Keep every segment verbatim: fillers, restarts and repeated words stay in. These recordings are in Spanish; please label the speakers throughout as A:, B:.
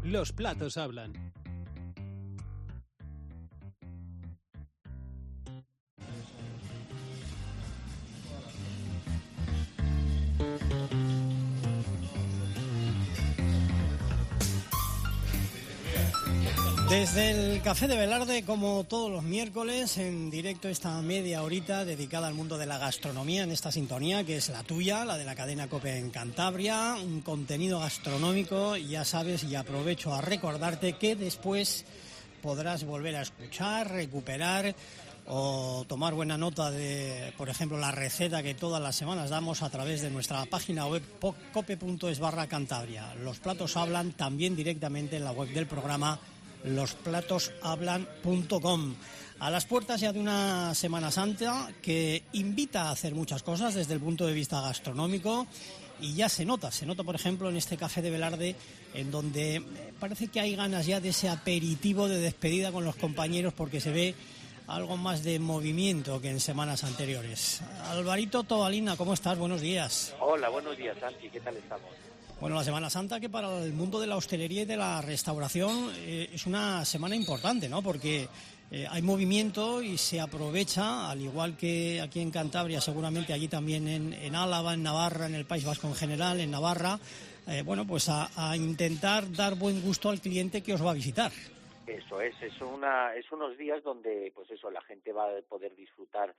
A: Los platos hablan.
B: Desde el Café de Velarde, como todos los miércoles, en directo esta media horita dedicada al mundo de la gastronomía en esta sintonía, que es la tuya, la de la cadena COPE en Cantabria, un contenido gastronómico, ya sabes, y aprovecho a recordarte que después podrás volver a escuchar, recuperar o tomar buena nota de, por ejemplo, la receta que todas las semanas damos a través de nuestra página web cope punto es barra Cantabria. Los platos hablan también directamente en la web del programa los platos hablan punto com. A las puertas ya de una Semana Santa que invita a hacer muchas cosas desde el punto de vista gastronómico y ya se nota, se nota por ejemplo en este Café de Velarde, en donde parece que hay ganas ya de ese aperitivo de despedida con los compañeros porque se ve algo más de movimiento que en semanas anteriores. Alvarito Tobalina, ¿cómo estás? Buenos días.
C: Hola, buenos días, Santi, ¿qué tal estamos?
B: Bueno, la Semana Santa, que para el mundo de la hostelería y de la restauración eh, es una semana importante, ¿no? Porque eh, hay movimiento y se aprovecha, al igual que aquí en Cantabria, seguramente allí también en, en Álava, en Navarra, en el País Vasco en general, en Navarra, eh, bueno, pues a, a intentar dar buen gusto al cliente que os va a visitar.
C: Eso es, es una, es unos días donde, pues eso, la gente va a poder disfrutar,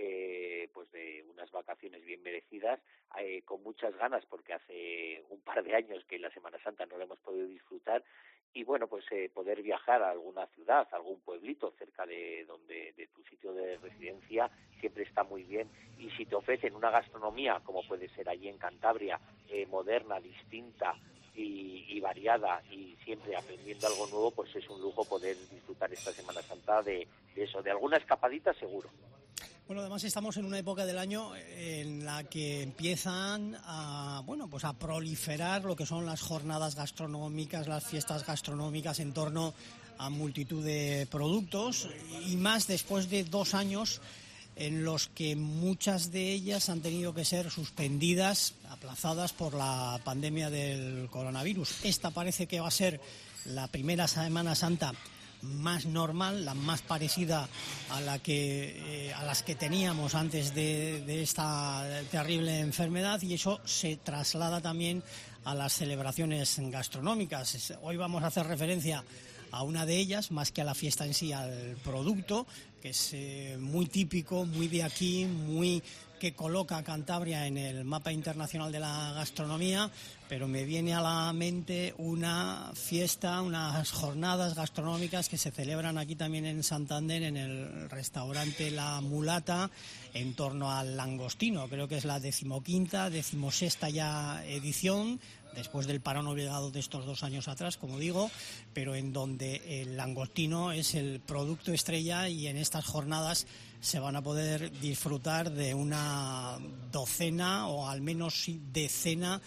C: eh, pues de unas vacaciones bien merecidas, eh, con muchas ganas, porque hace un par de años que en la Semana Santa no la hemos podido disfrutar, y bueno, pues eh, poder viajar a alguna ciudad, a algún pueblito cerca de donde, de tu sitio de residencia, siempre está muy bien, y si te ofrecen una gastronomía, como puede ser allí en Cantabria, eh, moderna, distinta, Y, y variada y siempre aprendiendo algo nuevo, pues es un lujo poder disfrutar esta Semana Santa de, de eso, de alguna escapadita seguro.
B: Bueno, además estamos en una época del año en la que empiezan a, bueno, pues a proliferar lo que son las jornadas gastronómicas, las fiestas gastronómicas en torno a multitud de productos y más después de dos años en los que muchas de ellas han tenido que ser suspendidas, aplazadas por la pandemia del coronavirus. Esta parece que va a ser la primera Semana Santa más normal, la más parecida a la que eh, a las que teníamos antes de, de esta terrible enfermedad, y eso se traslada también a las celebraciones gastronómicas. Hoy vamos a hacer referencia a una de ellas, más que a la fiesta en sí, al producto, que es eh, muy típico, muy de aquí, muy que coloca a Cantabria en el mapa internacional de la gastronomía, pero me viene a la mente una fiesta, unas jornadas gastronómicas que se celebran aquí también en Santander, en el restaurante La Mulata, en torno al langostino. Creo que es la decimoquinta, decimosexta ya edición, después del parón obligado de estos dos años atrás, como digo, pero en donde el langostino es el producto estrella y en estas jornadas se van a poder disfrutar de una docena o al menos decena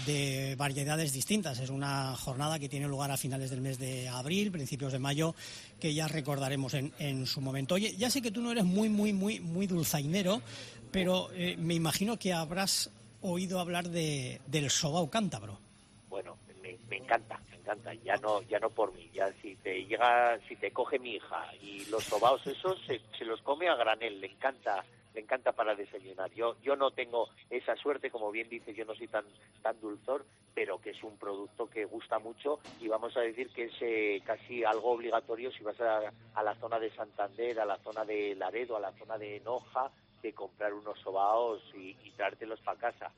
B: de variedades distintas. Es una jornada que tiene lugar a finales del mes de abril, principios de mayo, que ya recordaremos en, en su momento. Oye, ya sé que tú no eres muy, muy, muy, muy dulzainero, pero eh, me imagino que habrás oído hablar de del sobao cántabro.
C: Bueno, me, me encanta, me encanta. Ya no, ya no por mí. Ya si te llega, si te coge mi hija y los sobaos esos se, se los come a granel. Le encanta, le encanta para desayunar. Yo, yo no tengo esa suerte, como bien dices, yo no soy tan, tan dulzor, pero que es un producto que gusta mucho y vamos a decir que es eh, casi algo obligatorio si vas a, a la zona de Santander, a la zona de Laredo, a la zona de Noja, de comprar unos sobaos y, y traértelos para casa.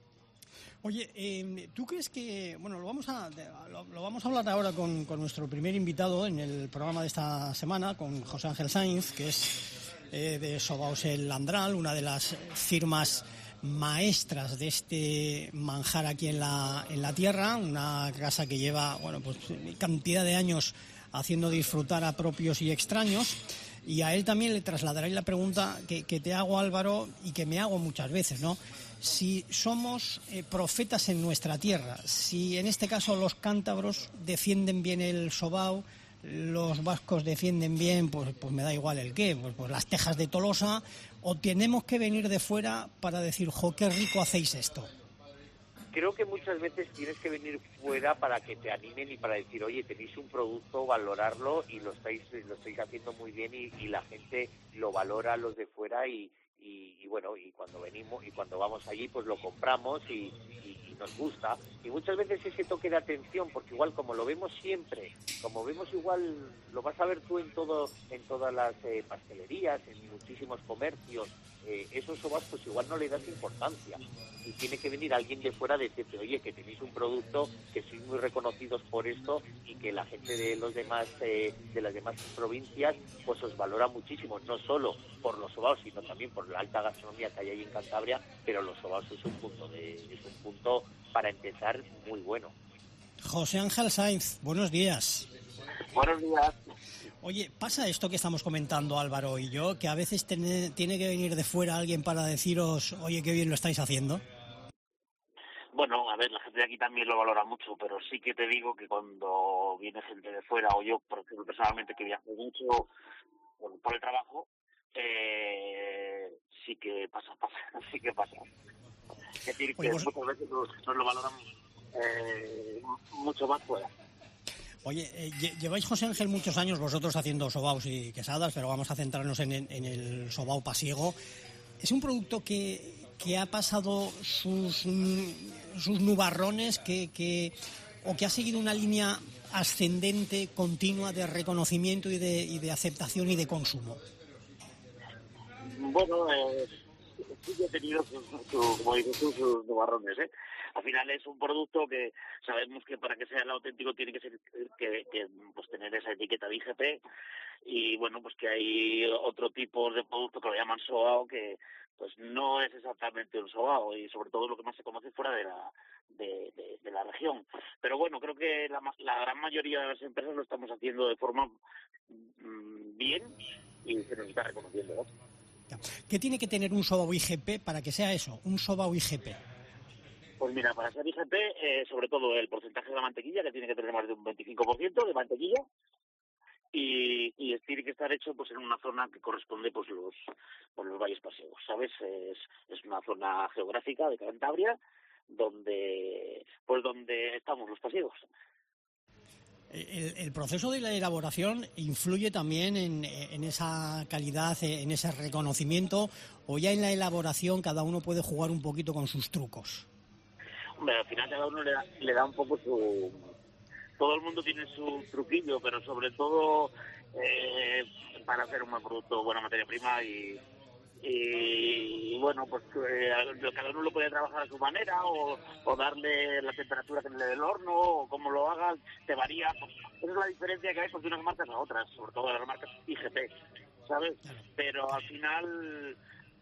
B: Oye, eh, ¿tú crees que, bueno, lo vamos a lo, lo vamos a hablar ahora con, con nuestro primer invitado en el programa de esta semana, con José Ángel Sainz, que es eh, de Sobaos El Landral, una de las firmas maestras de este manjar aquí en la en la tierra, una casa que lleva, bueno, pues cantidad de años haciendo disfrutar a propios y extraños. Y a él también le trasladaré la pregunta que, que te hago, Álvaro, y que me hago muchas veces, ¿no? Si somos eh, profetas en nuestra tierra, si en este caso los cántabros defienden bien el sobao, los vascos defienden bien, pues, pues me da igual el qué, pues, pues las tejas de Tolosa, o tenemos que venir de fuera para decir, jo, qué rico hacéis esto.
C: creo que muchas veces tienes que venir fuera para que te animen y para decir, oye, tenéis un producto, valorarlo y lo estáis lo estáis haciendo muy bien y, y la gente lo valora, los de fuera y, y, y bueno, y cuando venimos y cuando vamos allí pues lo compramos y, y, y nos gusta. Y muchas veces ese toque de atención, porque igual como lo vemos siempre, como vemos igual, lo vas a ver tú en todo en todas las eh, pastelerías, en muchísimos comercios, eh, esos sobas pues igual no le das importancia. Y tiene que venir alguien de fuera a decirte, oye, que tenéis un producto, que sois muy reconocidos por esto y que la gente de los demás eh, de las demás provincias pues os valora muchísimo, no solo por los sobaos, sino también por la alta gastronomía que hay ahí en Cantabria, pero los sobaos es un punto de es un punto para empezar muy bueno.
B: José Ángel Sainz, buenos días.
A: Buenos días.
B: Oye, ¿pasa esto que estamos comentando Álvaro y yo, que a veces tiene, tiene que venir de fuera alguien para deciros, oye, qué bien lo estáis haciendo?
A: Bueno, a ver, la gente de aquí también lo valora mucho, pero sí que te digo que cuando viene gente de fuera, o yo, por ejemplo, personalmente, que viajo mucho por, por el trabajo, eh, sí que pasa, pasa, sí que pasa. Es decir,
B: Oye,
A: que
B: vos...
A: muchas veces nos, nos lo valoran eh, mucho más fuera.
B: Oye, eh, lleváis, José Ángel, muchos años vosotros haciendo sobaos y quesadas, pero vamos a centrarnos en, en el sobao pasiego. Es un producto que, que ha pasado sus, sus nubarrones, que, que, o que ha seguido una línea ascendente, continua, de reconocimiento y de, y de aceptación y de consumo.
A: Bueno, eh, sí que he tenido, su, su, como dices tú, sus nubarrones, ¿eh? Al final es un producto que sabemos que para que sea el auténtico tiene que ser que, que pues tener esa etiqueta de I G P y bueno, pues que hay otro tipo de producto que lo llaman sobao que pues no es exactamente un sobao y sobre todo lo que más se conoce fuera de la de, de, de la región. Pero bueno, creo que la, la gran mayoría de las empresas lo estamos haciendo de forma mmm, bien y se nos está reconociendo, ¿no?
B: ¿Qué tiene que tener un sobao I G P para que sea eso, un sobao I G P?
A: Pues mira, para ser I G P, eh, sobre todo el porcentaje de la mantequilla, que tiene que tener más de un veinticinco por ciento de mantequilla, y, y tiene que estar hecho pues en una zona que corresponde pues los por los valles pasiegos, ¿sabes? Es, es una zona geográfica de Cantabria donde pues donde estamos los pasiegos.
B: El, el proceso de la elaboración influye también en, en esa calidad, en ese reconocimiento, o ya en la elaboración cada uno puede jugar un poquito con sus trucos.
A: Hombre, al final cada uno le da, le da un poco su... Todo el mundo tiene su truquillo, pero sobre todo eh, para hacer un buen producto, buena materia prima y, y, y bueno, pues eh, cada uno lo puede trabajar a su manera o, o darle la temperatura que le dé el horno o como lo hagas, te varía. Pues, esa es la diferencia que hay pues, de unas marcas a otras, sobre todo de las marcas I G P, ¿sabes? Pero al final...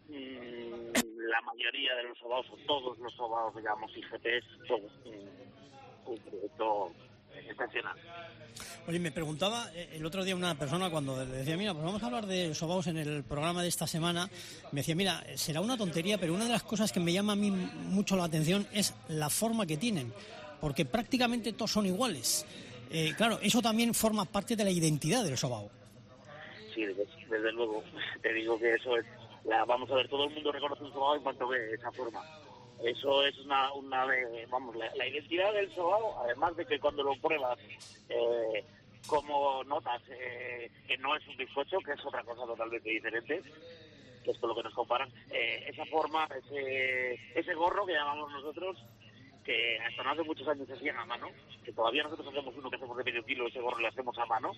A: la mayoría de los sobaos, o todos los sobaos, digamos, I G P, son un, un producto excepcional.
B: Oye, me preguntaba el otro día una persona cuando le decía, mira, pues vamos a hablar de sobaos en el programa de esta semana, me decía, mira, será una tontería, pero una de las cosas que me llama a mí mucho la atención es la forma que tienen, porque prácticamente todos son iguales. Eh, claro, eso también forma parte de la identidad del sobao.
A: Sí, desde, desde luego, te digo que eso es, la, vamos a ver, todo el mundo reconoce un sobao en cuanto ve esa forma. Eso es una, una de, vamos, la, la identidad del sobao, además de que cuando lo pruebas, eh, como notas eh, que no es un bizcocho, que es otra cosa totalmente diferente, que es con lo que nos comparan, eh, esa forma, ese, ese gorro que llamamos nosotros, que hasta no hace muchos años se hacían a mano, que todavía nosotros hacemos uno que hacemos de medio kilo, ese gorro lo hacemos a mano,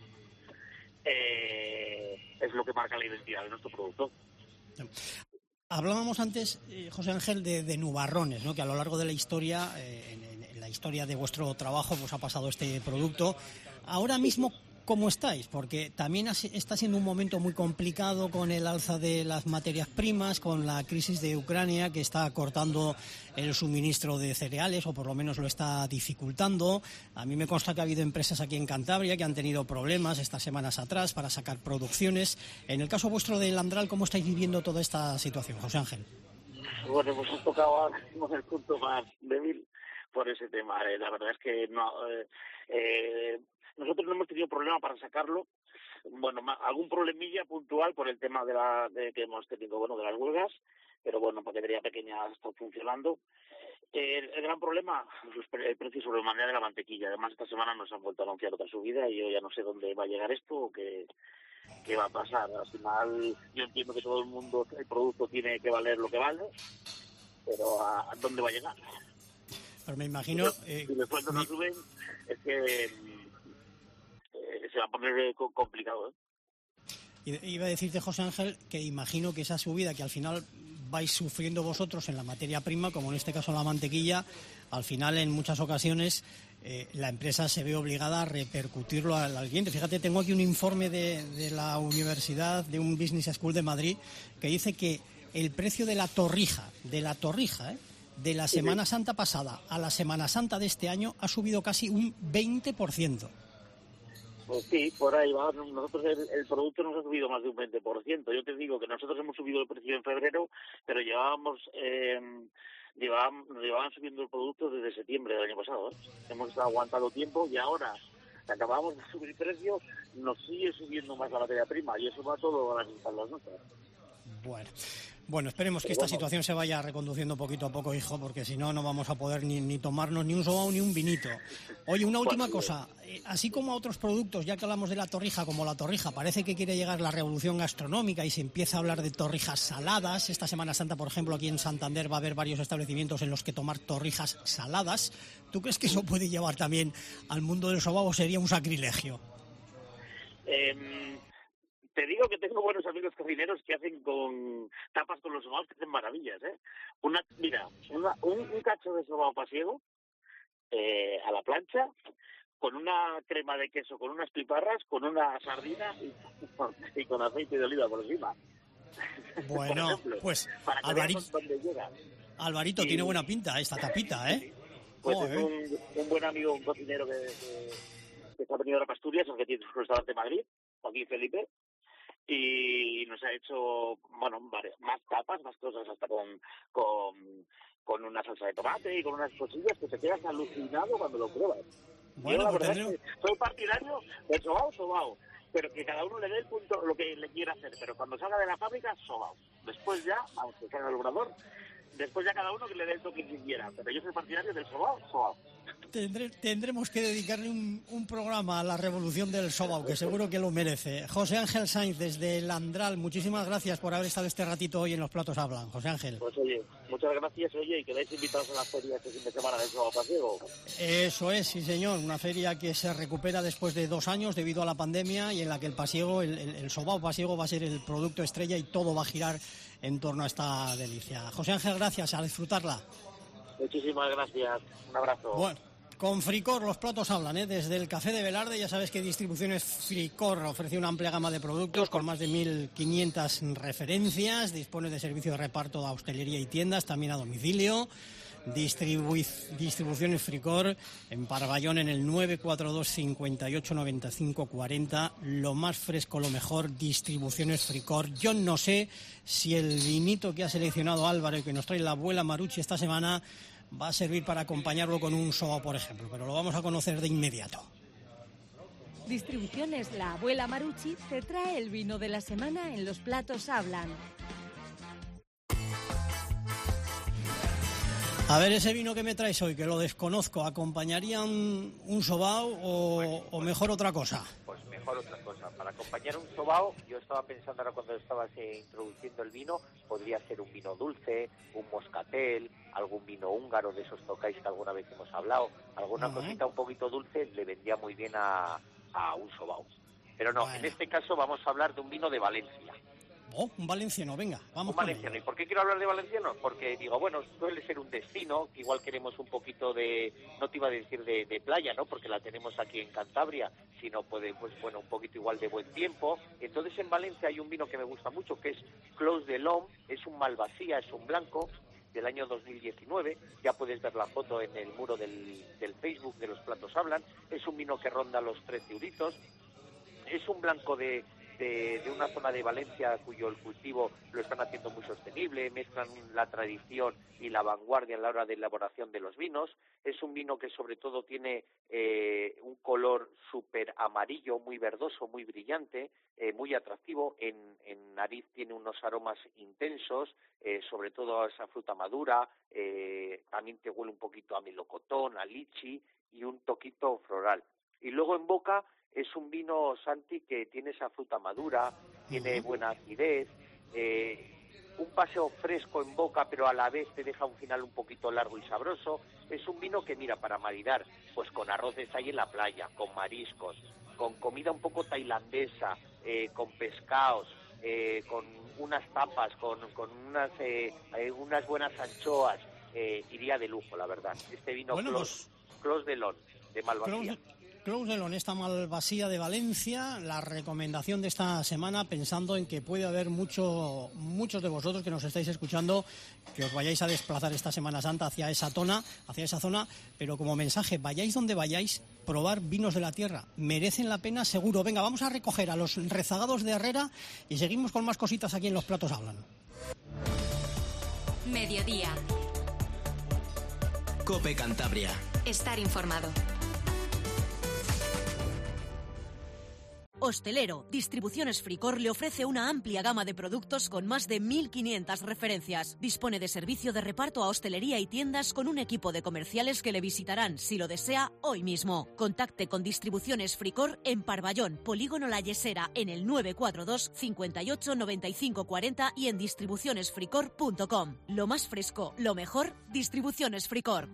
A: eh, es lo que marca la identidad de nuestro producto.
B: Hablábamos antes, eh, José Ángel, de, de nubarrones, ¿no? Que a lo largo de la historia, eh, en, en la historia de vuestro trabajo, pues ha pasado este producto. Ahora mismo, ¿cómo estáis? Porque también está siendo un momento muy complicado con el alza de las materias primas, con la crisis de Ucrania que está cortando el suministro de cereales, o por lo menos lo está dificultando. A mí me consta que ha habido empresas aquí en Cantabria que han tenido problemas estas semanas atrás para sacar producciones. En el caso vuestro del Landral, ¿cómo estáis viviendo toda esta situación, José Ángel?
A: Bueno, pues has tocado ahora mismo el punto más débil por ese tema. Eh, la verdad es que no... Eh, eh, nosotros no hemos tenido problema para sacarlo. Bueno, algún problemilla puntual por el tema de la de que hemos tenido, bueno, de las huelgas, pero bueno, paquetería pequeña está funcionando. El, el gran problema es el precio sobremanera de la mantequilla. Además, esta semana nos han vuelto a anunciar otra subida y yo ya no sé dónde va a llegar esto o qué, qué va a pasar. Al final, yo entiendo que todo el mundo, el producto tiene que valer lo que vale, pero ¿a, a dónde va a llegar?
B: Pues me imagino...
A: Si,
B: eh,
A: si después no
B: mi...
A: suben, es que eh, se va a poner complicado, ¿eh?
B: Iba a decirte, José Ángel, que imagino que esa subida que al final vais sufriendo vosotros en la materia prima, como en este caso la mantequilla, al final en muchas ocasiones eh, la empresa se ve obligada a repercutirlo al, al cliente. Fíjate, tengo aquí un informe de, de la Universidad, de un Business School de Madrid, que dice que el precio de la torrija, de la torrija, ¿eh? de la Semana Santa pasada a la Semana Santa de este año ha subido casi un veinte por ciento.
A: Pues sí, por ahí va. Nosotros el, el producto nos ha subido más de un veinte por ciento. Yo te digo que nosotros hemos subido el precio en febrero, pero llevábamos, eh, llevábamos, llevaban subiendo el producto desde septiembre del año pasado, ¿eh? Hemos estado aguantando tiempo y ahora que acabamos de subir el precio, nos sigue subiendo más la materia prima y eso va todo a las espaldas nuestras.
B: Bueno. Bueno, esperemos que esta situación se vaya reconduciendo poquito a poco, hijo, porque si no, no vamos a poder ni, ni tomarnos ni un sobao ni un vinito. Oye, una última cosa. Así como a otros productos, ya que hablamos de la torrija, como la torrija, parece que quiere llegar la revolución gastronómica y se empieza a hablar de torrijas saladas. Esta Semana Santa, por ejemplo, aquí en Santander va a haber varios establecimientos en los que tomar torrijas saladas. ¿Tú crees que eso puede llevar también al mundo del sobao o sería un sacrilegio?
A: Eh... Te digo que tengo buenos amigos cocineros que hacen con tapas con los sobaos que hacen maravillas, ¿eh? Una, mira, una, un, un cacho de sobao pasiego eh, a la plancha, con una crema de queso, con unas piparras, con una sardina y, y con aceite de oliva por encima.
B: Bueno, por ejemplo, pues
A: para que
B: Alvarito,
A: veas dónde llega.
B: Alvarito y, tiene buena pinta esta tapita, ¿eh?
A: Pues
B: oh,
A: es un, un buen amigo, un cocinero que, que, que se ha venido a Asturias, aunque tiene su restaurante en Madrid, Joaquín Felipe, y nos ha hecho, bueno, varias, más tapas, más cosas, hasta con, con, con una salsa de tomate y con unas cosillas que te quedas alucinado cuando lo pruebas.
B: Bueno,
A: Yo, la
B: pues
A: verdad
B: tendré...
A: es que soy partidario del sobao, sobao, pero que cada uno le dé el punto, lo que le quiera hacer, pero cuando salga de la fábrica, sobao. Después ya, aunque salga el obrador, después ya cada uno que le dé el toque que quiera, pero yo soy partidario del sobao, sobao.
B: Tendré, tendremos que dedicarle un, un programa a la revolución del sobao, que seguro que lo merece. José Ángel Sainz, desde el Andral, muchísimas gracias por haber estado este ratito hoy en Los Platos Hablan. José Ángel.
A: Pues oye, muchas gracias, oye, y quedáis invitados a la feria este fin de semana del sobao pasiego.
B: Eso es, sí señor, una feria que se recupera después de dos años debido a la pandemia y en la que el pasiego, el, el, el sobao pasiego va a ser el producto estrella y todo va a girar en torno a esta delicia. José Ángel, gracias, a disfrutarla.
A: Muchísimas gracias, un abrazo.
B: Bueno. Con Fricor los platos hablan, ¿eh? Desde el Café de Velarde, ya sabes que Distribuciones Fricor ofrece una amplia gama de productos con más de mil quinientas referencias, dispone de servicio de reparto a hostelería y tiendas, también a domicilio. Distribu Distribuciones Fricor en Parvallón en el nueve cuatro dos, cinco ocho, nueve cinco cuatro cero, lo más fresco, lo mejor, Distribuciones Fricor. Yo no sé si el vinito que ha seleccionado Álvaro y que nos trae la abuela Marucci esta semana va a servir para acompañarlo con un sobao, por ejemplo, pero lo vamos a conocer de inmediato.
D: Distribuciones La Abuela Marucci te trae el vino de la semana en Los Platos Hablan.
B: A ver, ese vino que me traes hoy, que lo desconozco, ¿acompañaría un, un sobao o,
C: pues,
B: o mejor otra cosa?
C: Pues mejor otra cosa. Para acompañar un sobao, yo estaba pensando ahora cuando estabas eh, introduciendo el vino, podría ser un vino dulce, un moscatel, algún vino húngaro de esos tocáis que alguna vez hemos hablado, alguna uh-huh. cosita un poquito dulce le vendría muy bien a, a un sobao. Pero no, bueno. En este caso vamos a hablar de un vino de Valencia.
B: Oh, un valenciano, venga, vamos
C: un valenciano. ¿Y por qué quiero hablar de valencianos? Porque digo, bueno, suele ser un destino, que igual queremos un poquito de, no te iba a decir de, de playa, ¿no? Porque la tenemos aquí en Cantabria, sino puede, pues bueno, un poquito igual de buen tiempo. Entonces en Valencia hay un vino que me gusta mucho, que es Clos de l'Homme, es un Malvasía, es un blanco, del año dos mil diecinueve, ya puedes ver la foto en el muro del, del Facebook de Los Platos Hablan, es un vino que ronda los trece euritos, es un blanco de de, de una zona de Valencia cuyo el cultivo lo están haciendo muy sostenible, mezclan la tradición y la vanguardia a la hora de elaboración de los vinos. Es un vino que sobre todo tiene eh, un color súper amarillo, muy verdoso, muy brillante, eh, muy atractivo. En, en nariz tiene unos aromas intensos, eh, sobre todo a esa fruta madura, eh, también te huele un poquito a melocotón, a lichi y un toquito floral. Y luego en boca es un vino, Santi, que tiene esa fruta madura, tiene buena acidez, eh, un paseo fresco en boca, pero a la vez te deja un final un poquito largo y sabroso. Es un vino que, mira, para maridar, pues con arroces ahí en la playa, con mariscos, con comida un poco tailandesa, eh, con pescados, eh, con unas tapas, con, con unas, eh, eh, unas buenas anchoas, eh, iría de lujo, la verdad. Este vino
B: bueno,
C: Clos,
B: pues,
C: Clos de Lón, de Malvasía.
B: Clos de Lón, esta Malvasía de Valencia, la recomendación de esta semana, pensando en que puede haber mucho, muchos de vosotros que nos estáis escuchando, que os vayáis a desplazar esta Semana Santa hacia esa zona, hacia esa zona, pero como mensaje, vayáis donde vayáis, probar vinos de la tierra, merecen la pena seguro. Venga, vamos a recoger a los rezagados de Herrera y seguimos con más cositas aquí en Los Platos Hablan.
E: Mediodía.
F: COPE Cantabria.
E: Estar informado.
G: Hostelero, Distribuciones Fricor le ofrece una amplia gama de productos con más de mil quinientas referencias. Dispone de servicio de reparto a hostelería y tiendas con un equipo de comerciales que le visitarán, si lo desea, hoy mismo. Contacte con Distribuciones Fricor en Parvallón, Polígono La Yesera, en el nueve cuatro dos, cincuenta y ocho, noventa y cinco cuarenta y en distribuciones fricor punto com. Lo más fresco, lo mejor, Distribuciones Fricor.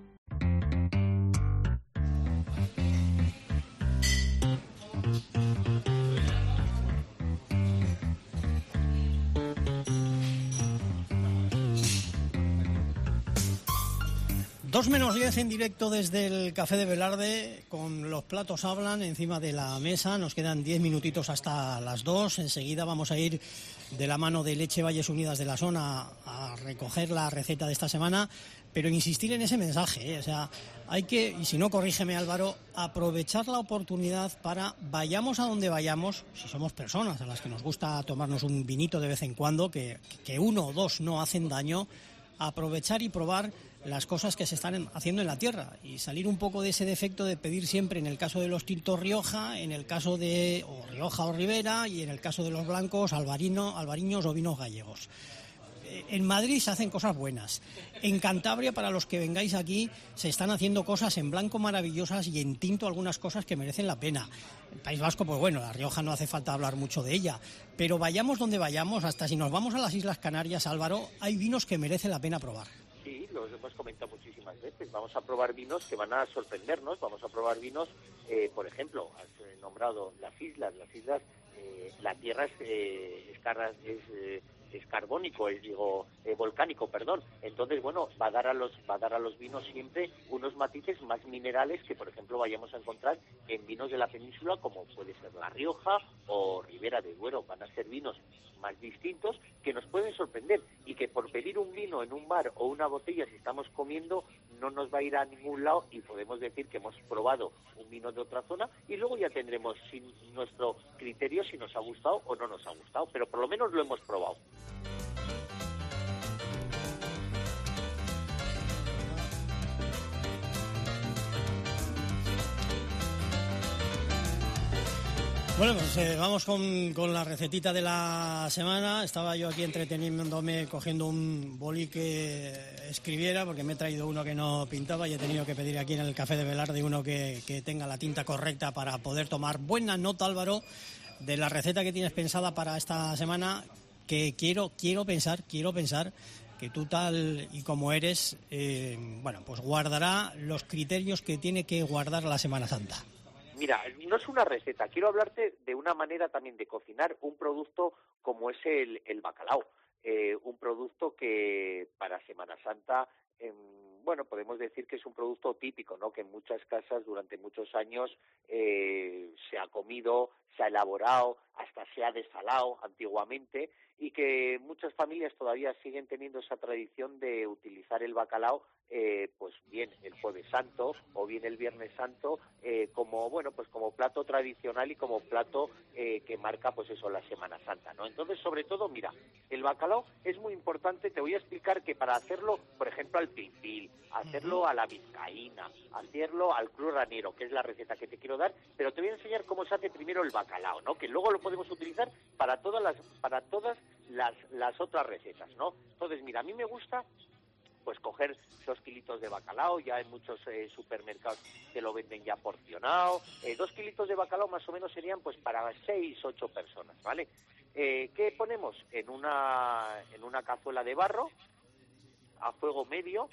B: Dos menos diez en directo desde el Café de Velarde, con Los Platos Hablan encima de la mesa. Nos quedan diez minutitos hasta las dos. Enseguida vamos a ir de la mano de Leche Valles Unidas de la Zona a recoger la receta de esta semana, pero insistir en ese mensaje, ¿eh? O sea, hay que, y si no, corrígeme Álvaro, aprovechar la oportunidad para, vayamos a donde vayamos, si somos personas a las que nos gusta tomarnos un vinito de vez en cuando, que, que uno o dos no hacen daño, aprovechar y probar las cosas que se están haciendo en la tierra y salir un poco de ese defecto de pedir siempre, en el caso de los tintos Rioja, en el caso de o Rioja o Ribera, y en el caso de los blancos albarino, albariños o vinos gallegos. En Madrid se hacen cosas buenas. En Cantabria, para los que vengáis aquí, se están haciendo cosas en blanco maravillosas y en tinto algunas cosas que merecen la pena. El País Vasco, pues bueno, La Rioja no hace falta hablar mucho de ella, pero vayamos donde vayamos, hasta si nos vamos a las Islas Canarias, Álvaro, hay vinos que merece la pena probar.
C: Sí, lo hemos comentado muchísimas veces. Vamos a probar vinos que van a sorprendernos. Vamos a probar vinos, eh, por ejemplo, has nombrado las islas. Las islas, eh, la tierra es, eh, es, carra, es, eh, es carbónico, es digo eh, volcánico, perdón. Entonces, bueno, va a dar a los va a dar a los vinos siempre unos matices más minerales que, por ejemplo, vayamos a encontrar en vinos de la península, como puede ser La Rioja o Ribera del Duero. Van a ser vinos más distintos que nos pueden sorprender y que por pedir un vino en un bar o una botella, si estamos comiendo, no nos va a ir a ningún lado y podemos decir que hemos probado un vino de otra zona y luego ya tendremos sin nuestro criterio si nos ha gustado o no nos ha gustado, pero por lo menos lo hemos probado.
B: Bueno, pues eh, vamos con, con la recetita de la semana. Estaba yo aquí entreteniéndome cogiendo un boli que escribiera, porque me he traído uno que no pintaba y he tenido que pedir aquí en el Café de Velarde uno que, que tenga la tinta correcta para poder tomar buena nota, Álvaro, de la receta que tienes pensada para esta semana, que quiero, quiero pensar, quiero pensar que tú tal y como eres, eh, bueno, pues guardará los criterios que tiene que guardar la Semana Santa.
C: Mira, no es una receta, quiero hablarte de una manera también de cocinar un producto como es el, el bacalao, eh, un producto que para Semana Santa, eh, bueno, podemos decir que es un producto típico, ¿no? Que en muchas casas durante muchos años eh, se ha comido, se ha elaborado, hasta se ha desalado antiguamente, y que muchas familias todavía siguen teniendo esa tradición de utilizar el bacalao eh, pues bien el Jueves Santo o bien el Viernes Santo, eh, como bueno, pues como plato tradicional y como plato eh, que marca pues eso la Semana Santa, ¿no? Entonces, sobre todo, mira, el bacalao es muy importante. Te voy a explicar que para hacerlo, por ejemplo, al pil pil, hacerlo a la vizcaína, hacerlo al cru ranero, que es la receta que te quiero dar, pero te voy a enseñar cómo se hace primero el bacalao, ¿no? Que luego lo podemos utilizar para todas las para todas las, las otras recetas, ¿no? Entonces, mira, a mí me gusta pues coger dos kilitos de bacalao. Ya en muchos eh, supermercados te lo venden ya porcionado. Eh, dos kilitos de bacalao más o menos serían pues para seis, ocho personas, ¿vale? Eh, ¿Qué ponemos? En una, en una cazuela de barro, a fuego medio,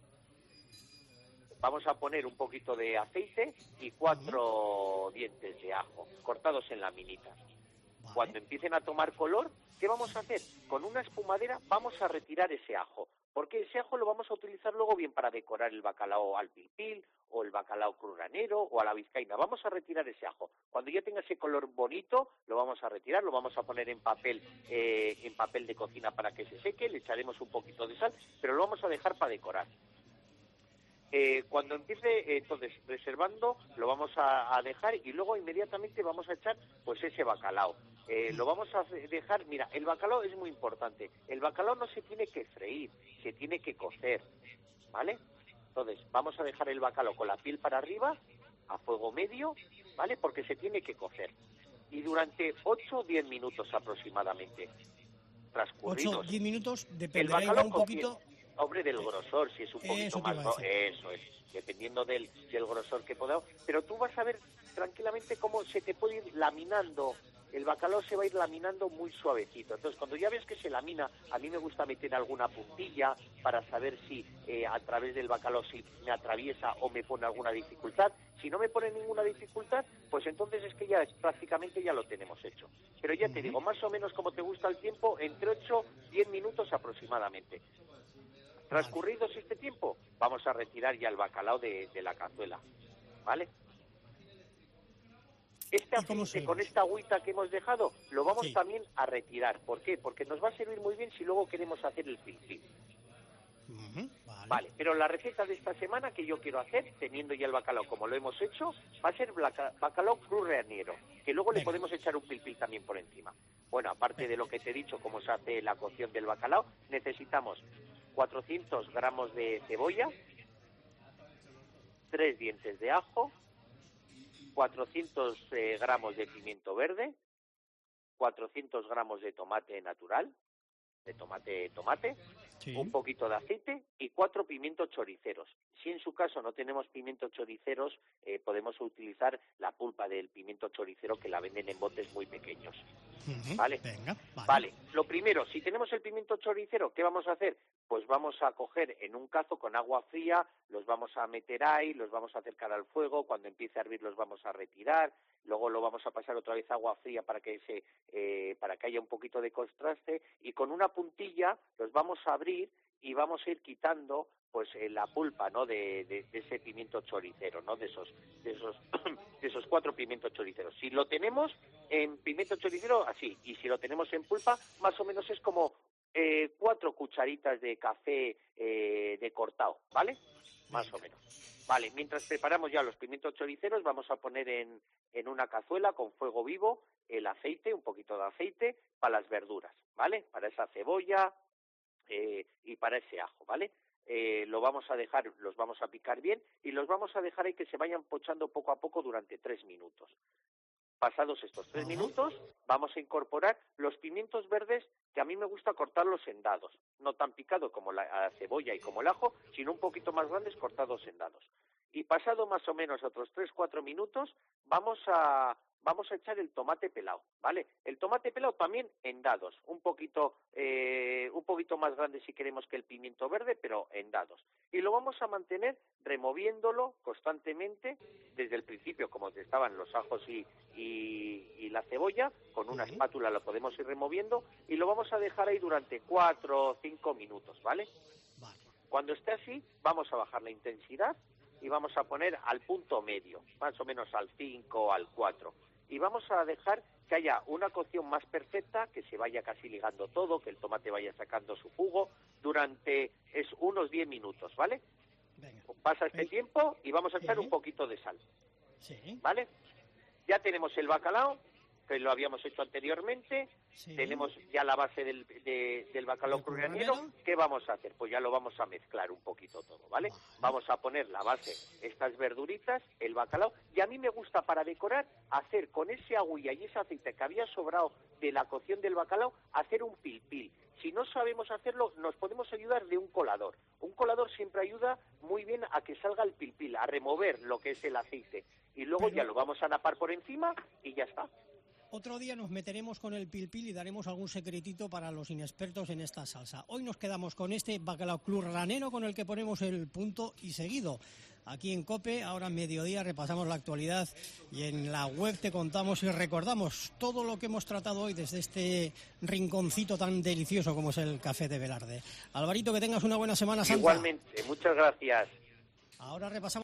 C: vamos a poner un poquito de aceite y cuatro dientes de ajo, cortados en laminitas. Vale. Cuando empiecen a tomar color, ¿qué vamos a hacer? Con una espumadera vamos a retirar ese ajo, porque ese ajo lo vamos a utilizar luego bien para decorar el bacalao al pil pil, o el bacalao cru ranero, o a la vizcaína. Vamos a retirar ese ajo. Cuando ya tenga ese color bonito, lo vamos a retirar, lo vamos a poner en papel, eh, en papel de cocina para que se seque, le echaremos un poquito de sal, pero lo vamos a dejar para decorar. Eh, cuando empiece, eh, entonces, reservando, lo vamos a, a dejar y luego inmediatamente vamos a echar pues ese bacalao. Eh, lo vamos a dejar, mira, el bacalao es muy importante. El bacalao no se tiene que freír, se tiene que cocer, ¿vale? Entonces, vamos a dejar el bacalao con la piel para arriba, a fuego medio, ¿vale? Porque se tiene que cocer. Y durante ocho o diez minutos aproximadamente, transcurridos.
B: ocho o diez minutos, dependerá igual un poquito...
C: Hombre, del grosor, si es un poquito
B: eso
C: más, ¿no? Eso es, dependiendo del, del grosor que podamos. Pero tú vas a ver tranquilamente cómo se te puede ir laminando, el bacalao se va a ir laminando muy suavecito. Entonces, cuando ya ves que se lamina, a mí me gusta meter alguna puntilla para saber si eh, a través del bacalao si me atraviesa o me pone alguna dificultad. Si no me pone ninguna dificultad, pues entonces es que ya prácticamente ya lo tenemos hecho. Pero ya te digo, más o menos como te gusta el tiempo, entre ocho y diez minutos aproximadamente. Transcurridos este tiempo, vamos a retirar ya el bacalao de, de la cazuela, ¿vale? Este aceite con esta agüita que hemos dejado, lo vamos sí. también a retirar. ¿Por qué? Porque nos va a servir muy bien si luego queremos hacer el pil pil. Uh-huh, vale. vale, pero la receta de esta semana que yo quiero hacer, teniendo ya el bacalao como lo hemos hecho, va a ser bacalao cru ranero, que luego Venga. le podemos echar un pil pil también por encima. Bueno, aparte Venga. de lo que te he dicho, cómo se hace la cocción del bacalao, necesitamos cuatrocientos gramos de cebolla, tres dientes de ajo, cuatrocientos eh, gramos de pimiento verde, cuatrocientos gramos de tomate natural, de tomate tomate, sí. un poquito de aceite y cuatro pimientos choriceros. Si en su caso no tenemos pimientos choriceros, eh, podemos utilizar la pulpa del pimiento choricero que la venden en botes muy pequeños. Uh-huh. ¿Vale?
B: Venga, vale.
C: Vale. Lo primero, si tenemos el pimiento choricero, ¿qué vamos a hacer? Pues vamos a coger en un cazo con agua fría, los vamos a meter ahí, los vamos a acercar al fuego, cuando empiece a hervir los vamos a retirar, luego lo vamos a pasar otra vez a agua fría para que se, eh, para que haya un poquito de contraste, y con una puntilla los vamos a abrir y vamos a ir quitando pues eh, la pulpa, ¿no? De, de, de ese pimiento choricero, ¿no? De esos, de esos, de esos cuatro pimientos choriceros. Si lo tenemos en pimiento choricero, así, y si lo tenemos en pulpa, más o menos es como eh, cuatro cucharitas de café eh, de cortado, ¿vale? Más o menos. Vale, mientras preparamos ya los pimientos choriceros, vamos a poner en, en una cazuela con fuego vivo el aceite, un poquito de aceite, para las verduras, ¿vale? Para esa cebolla eh, y para ese ajo, ¿vale? Eh, lo vamos a dejar, los vamos a picar bien y los vamos a dejar ahí que se vayan pochando poco a poco durante tres minutos. Pasados estos tres minutos, vamos a incorporar los pimientos verdes, que a mí me gusta cortarlos en dados, no tan picado como la cebolla y como el ajo, sino un poquito más grandes, cortados en dados. Y pasado más o menos otros tres a cuatro minutos, vamos a vamos a echar el tomate pelado, ¿vale? El tomate pelado también en dados, un poquito eh, un poquito más grande si queremos que el pimiento verde, pero en dados. Y lo vamos a mantener removiéndolo constantemente desde el principio, como estaban los ajos y, y, y la cebolla, con una uh-huh. espátula lo podemos ir removiendo y lo vamos a dejar ahí durante cuatro o cinco minutos, ¿vale? Vale. Cuando esté así, vamos a bajar la intensidad y vamos a poner al punto medio, más o menos al cinco o al cuatro. Y vamos a dejar que haya una cocción más perfecta, que se vaya casi ligando todo, que el tomate vaya sacando su jugo, durante es unos diez minutos, ¿vale?
B: Venga.
C: Pasa este
B: Venga.
C: tiempo y vamos a echar
B: Sí.
C: un poquito de sal,
B: Sí,
C: ¿vale? Ya tenemos el bacalao, que lo habíamos hecho anteriormente.
B: sí.
C: Tenemos ya la base del, de- del bacalao
B: ¿Del
C: crurranero.
B: crurranero?
C: ¿Qué vamos a hacer? Pues ya lo vamos a mezclar un poquito todo, ¿vale?
B: Vale.
C: Vamos a poner la base, estas verduritas, el bacalao. Y a mí me gusta, para decorar, hacer con ese agüilla y ese aceite que había sobrado de la cocción del bacalao, hacer un pilpil. Si no sabemos hacerlo, nos podemos ayudar de un colador. Un colador siempre ayuda muy bien a que salga el pilpil, a remover lo que es el aceite. Y luego
B: Pero-
C: ya lo vamos a napar por encima y ya está.
B: Otro día nos meteremos con el pilpil y daremos algún secretito para los inexpertos en esta salsa. Hoy nos quedamos con este bacalao crurranero con el que ponemos el punto y seguido. Aquí en COPE, ahora en mediodía, repasamos la actualidad y en la web te contamos y recordamos todo lo que hemos tratado hoy desde este rinconcito tan delicioso como es el Café de Velarde. Alvarito, que tengas una buena Semana Santa.
C: Igualmente, muchas gracias.
B: Ahora repasamos